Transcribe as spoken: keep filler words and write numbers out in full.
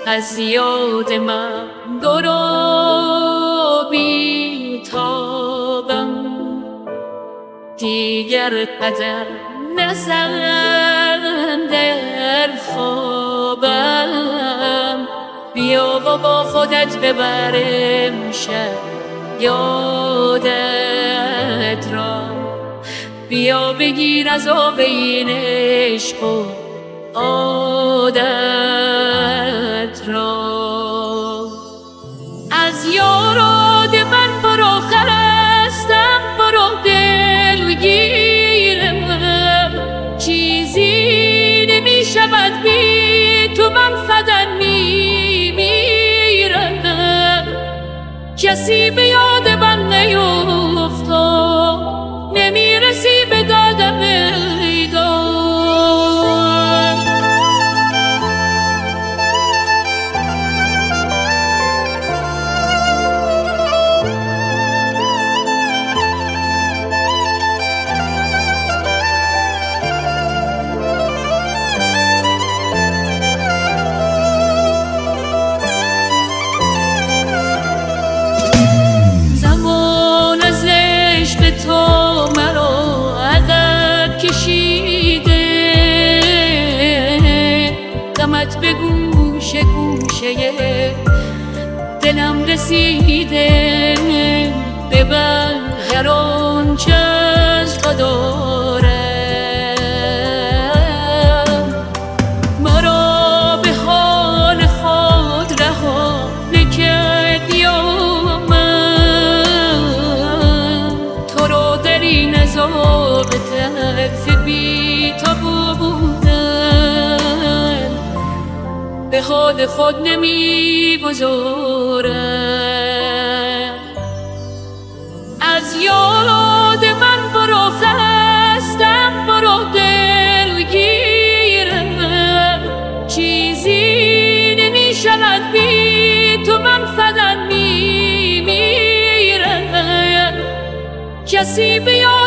از یاد من درو بیتابم، دیگر قدم نزن در خوابم. بیا و با خودت ببرم شب یادت را، بیا بگیر از آب این عشق و عادت را. از یاراد من برو خرستم، برو دلگیرم، چیزی نمی شود بی تو، من فدان می میرم. کسی به یاد من نیفتاد، نمی رسی به دادم ایدان. تو مرا عقب کشیده، غمت به گوش گوشه دلم رسیده. ببر هر آنچه از قدارم، مرا به حال خود رها نکردی و عذاب تلخ بی تو بودن، به حال خود نمی گذارم. از یاد من برو خستم، برو دلگیرم، چیزی نمی شود بی تو، من فدان می میرم. کسی بیا